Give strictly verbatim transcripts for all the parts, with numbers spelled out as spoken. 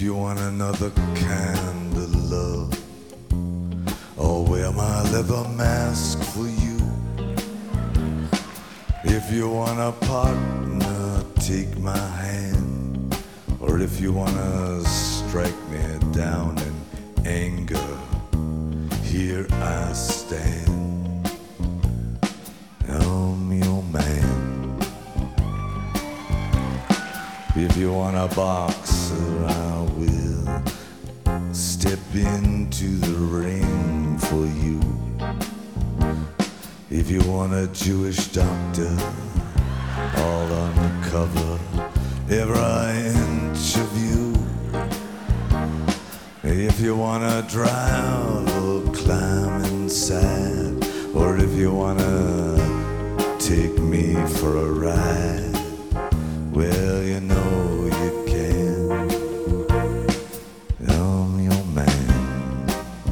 you want another kind of love, I'll wear my leather mask for you. If you want a partner, take my hand. Or if you want to strike me down in anger, here I stand. I'm your man. If you want a boxer, I will step into the ring for you. If you want a Jewish doctor, I'll uncover every inch of you. If you wanna drive or climb inside, or if you wanna take me for a ride, well, you know you can. I'm your man.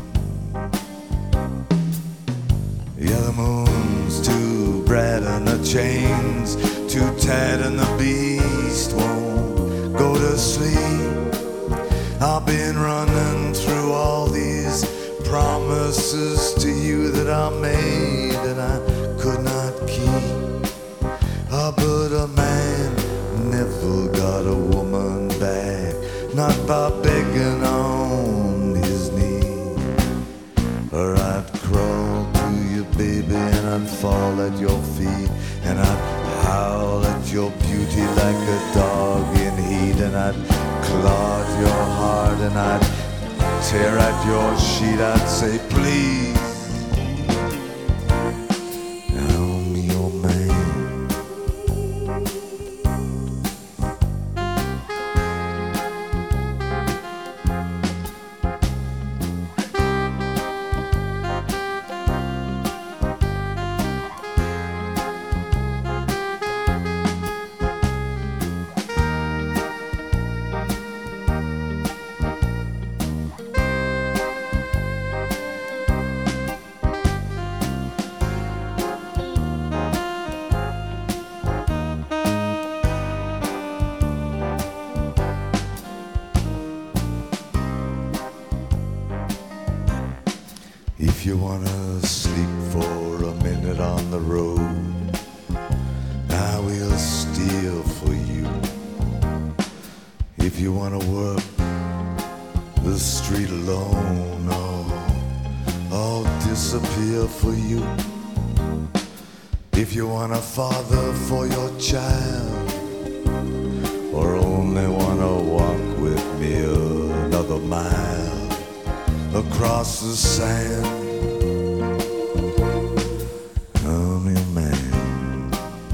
Yeah, the moon's too bright and the chains too tight and the beast won't go to sleep. I've been running through all these promises to you that I made and I could not keep. Ah, but a man never got a woman back, not by begging on his knee. Or I'd crawl to you, baby, and I'd fall at your feet, and I'd howl at your beauty like a dog in heat, and I'd claw at your heart, and I'd tear at your sheet. I'd say, please, I'm your man. If you wanna sleep for a minute on the road, I will steal for you. If you wanna work the street alone, oh, I'll disappear for you. If you want a father for your child, or only wanna walk with me another mile across the sand, I'm your man.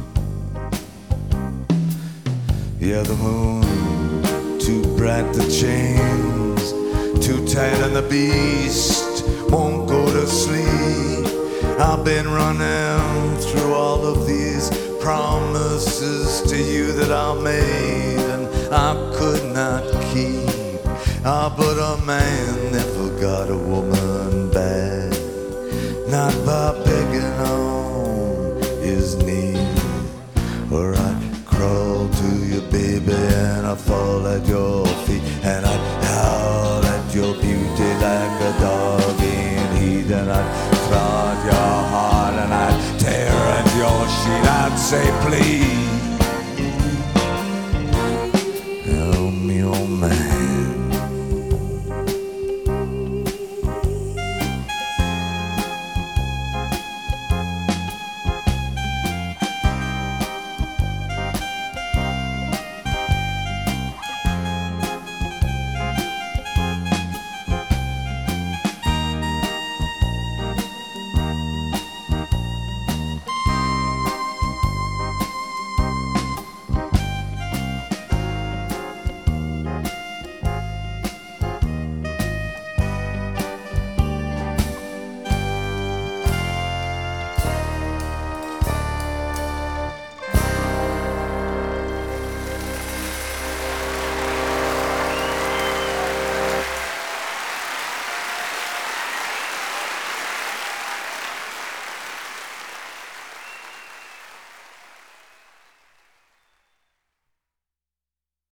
Yeah, the moon too bright, the chains too tight, and the beast won't go to sleep. I've been running through all of these promises to you that I made and I could not keep. Ah, but a man never got a woman back, not by begging on his knee. Or I crawl to you, baby, and I fall at your